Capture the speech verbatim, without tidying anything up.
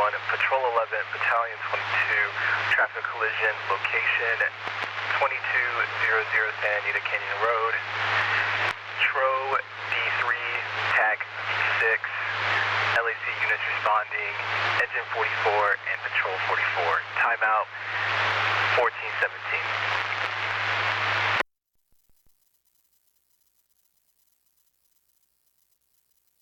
one, Patrol eleven, Battalion twenty-two, traffic collision, location twenty-two hundred Santa Anita Canyon Road, Tro D three, T A C six, L A C units responding, Engine forty-four and Patrol forty-four. Timeout fourteen seventeen.